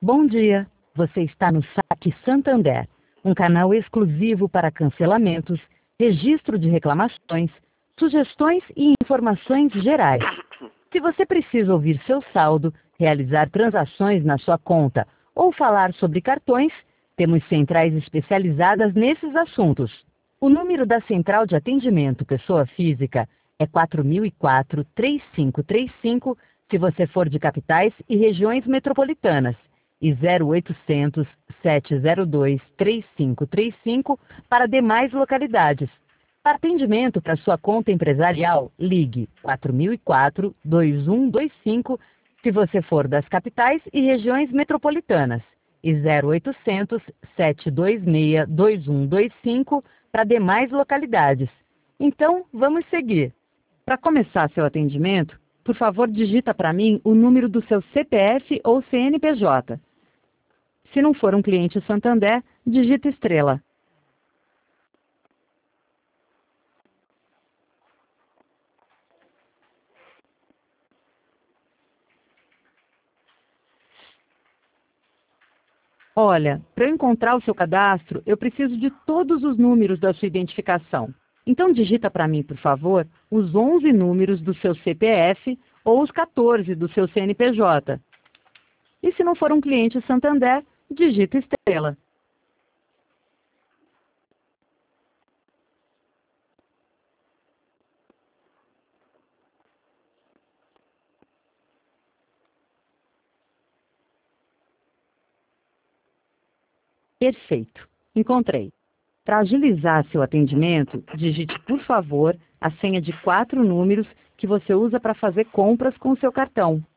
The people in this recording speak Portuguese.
Bom dia, você está no Saque Santander, um canal exclusivo para cancelamentos, registro de reclamações, sugestões e informações gerais. Se você precisa ouvir seu saldo, realizar transações na sua conta ou falar sobre cartões, temos centrais especializadas nesses assuntos. O número da Central de Atendimento Pessoa Física é 4004-3535, se você for de capitais e regiões metropolitanas, e 0800-702-3535 para demais localidades. Para atendimento para sua conta empresarial, ligue 4004-2125, se você for das capitais e regiões metropolitanas, e 0800-726-2125 para demais localidades. Então, vamos seguir. Para começar seu atendimento, por favor, digita para mim o número do seu CPF ou CNPJ. Se não for um cliente Santander, digita estrela. Olha, para eu encontrar o seu cadastro, eu preciso de todos os números da sua identificação. Então digita para mim, por favor, os 11 números do seu CPF ou os 14 do seu CNPJ. E se não for um cliente Santander, digita estrela. Perfeito. Encontrei. Para agilizar seu atendimento, digite, por favor, a senha de 4 números que você usa para fazer compras com seu cartão.